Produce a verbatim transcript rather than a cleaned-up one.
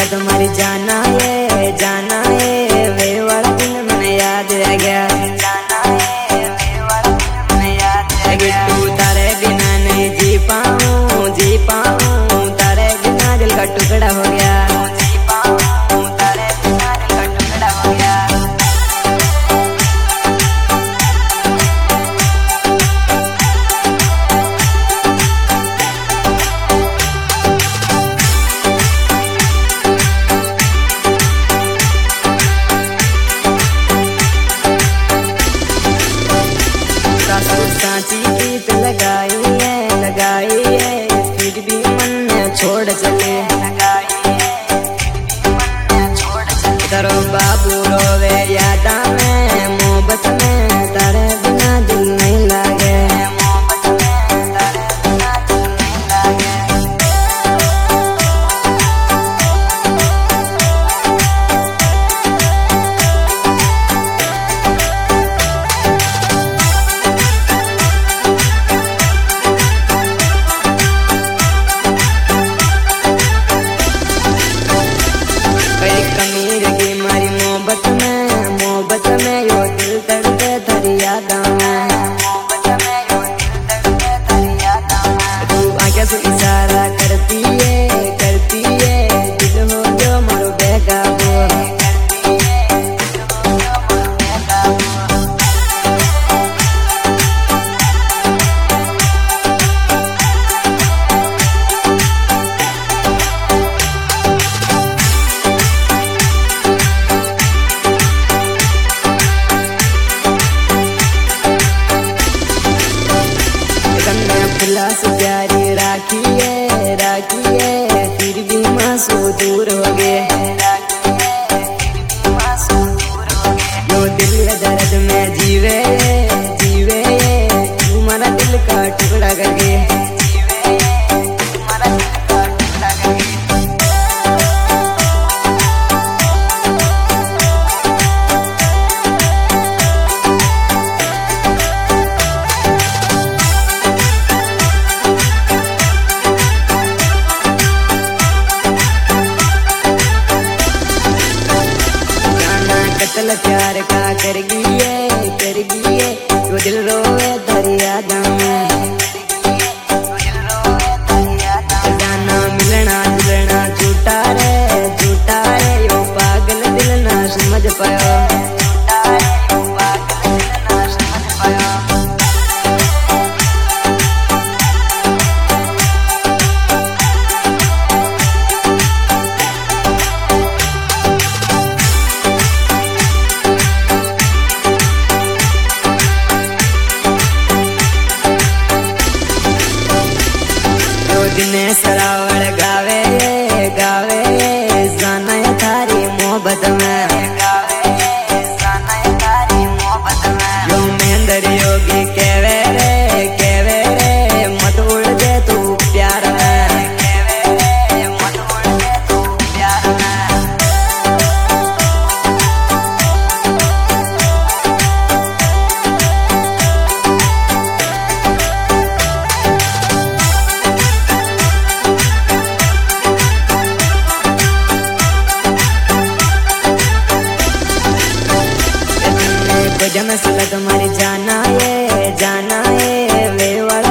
तुम्हारी जाना है जाना है वे वाला दिन मैंने याद आ गया जाना है वे वाला दिन मैंने याद आ गया। तू तारे बिना नहीं जी पाऊँ जी पाऊँ तारे बिना दिल का टुकड़ा हो गया जी पाऊँ तारे बिना दिल का टुकड़ा हो गया। सांची गीत लगाई है लगाई है फिर भी मन में छोड़ चले लगाई है फिर भी मन में छोड़ चले। करो बाबू रोवे यादा में मोहब्बत में तारे बिना दिल नहीं लागे मोहब्बत में तारे बिना दिल नहीं लागे। कमीर की मारी मोहब्बत में मोहब्बत में यो दिल तड़पे तेरी यादा में मोहब्बत में यो दिल तड़पे तेरी यादा में। तू आगे से इशारा करती है करती है दिल हो जो मारो बेकाबू करती है दिल हो जो मारो बेकाबू। खुला से प्यारी राखी है राखी है फिर भी मासू दूर हो गए राखी है फिर भी मासू दूर हो गए। यो दिल दर्द में जीवे जीवे तुम्हारा दिल का टुकड़ा करके जीवे तुम्हारा दिल का टुकड़ा करके। कतल प्यार का कर गिए कर गिए वो दिल रोए दरिया में जाना मिलना जुलना झूठा रे झूठा रे यो पागल दिल ना समझ पायो झूठा रे यो पागल दिल ना समझ पायो। दिनेश रावल गावे गावे जाना है थारी मोहब्बत में गावे जाना है थारी मोहब्बत में। यो महेंद्र योगी केवे रे केवे रे मत उड़ दे तू प्यार में केवे रे मत उड़ दे तू प्यार में। जन तुम्हारी जाना है जाना है वे वाला